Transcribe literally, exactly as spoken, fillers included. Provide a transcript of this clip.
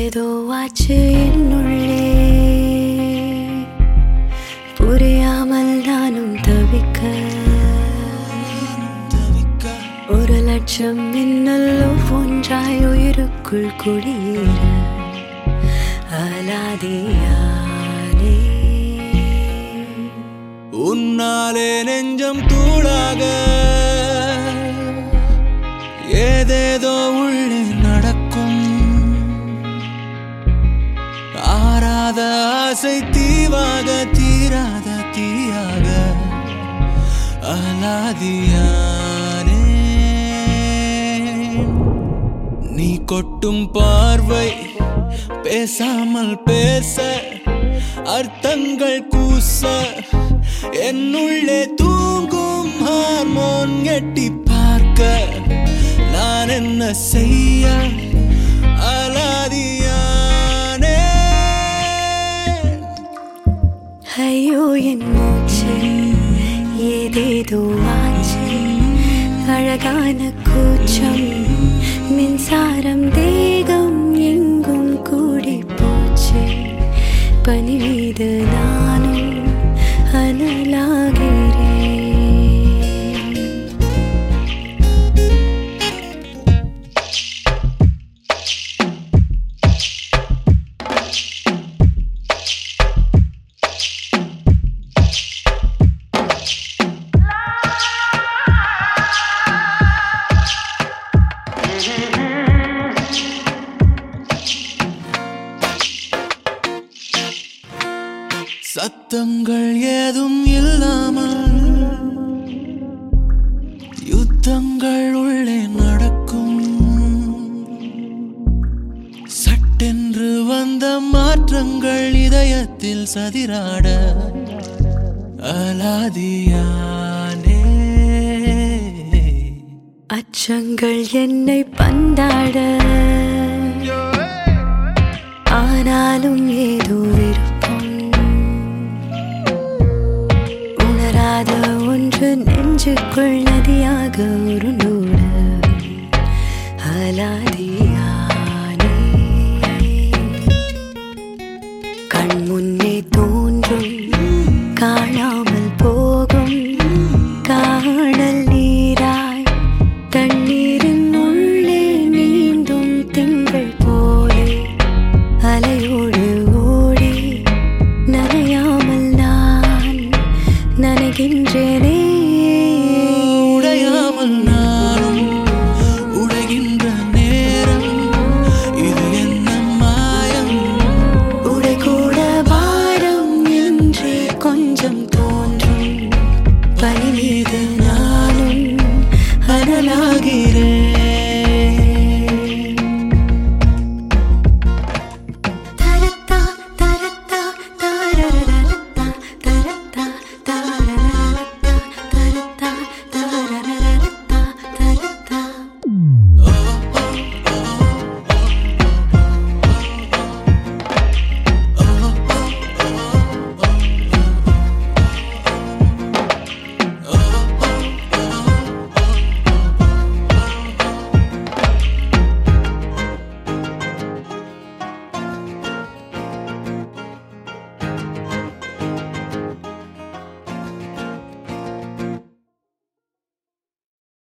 ஏதேதோ ஆச்சு என்னுள்ளே, புரியாமல் நானும் தவிக்க, ஒரு லட்சம் மின்னலோ ஒன்றாய் உயிருக்குள் குடியேற அலாதியானே. உன்னாலே நெஞ்சம் தூளாக ஏதேதோ உள்ளே நடக்கும், ஆறாத ஆசை தீவாக தீராத தீயாக அலாதியானே. நீ கொட்டும் பார்வை பேசாமல் பேச, அர்த்தங்கள் கூச, என்னுள்ளே தூங்கும் ஹார்மோன் எட்டி பார்க்க, நான் என்ன செய்ய அலாதியானே. ஐயோ என் மூச்சு ஏதேதோ ஆச்சு, அழகான கூச்சம் மின்சாரம் தேகம் எங்கும் கூடி போச்சு, பனி மீது நானும் அனலாகிறேன். சத்தங்கள் ஏதும் இல்லாமல் யுத்தங்கள் உள்ளே நடக்கும், சட்டென்று வந்த மாற்றங்கள் இதயத்தில் சதிராட அலாதியானே. அச்சங்கள் என்னை பந்தாட, ஆனாலும் ஏதோ விருப்பம், உணராத ஒன்று நெஞ்சுக்குள் நதியாக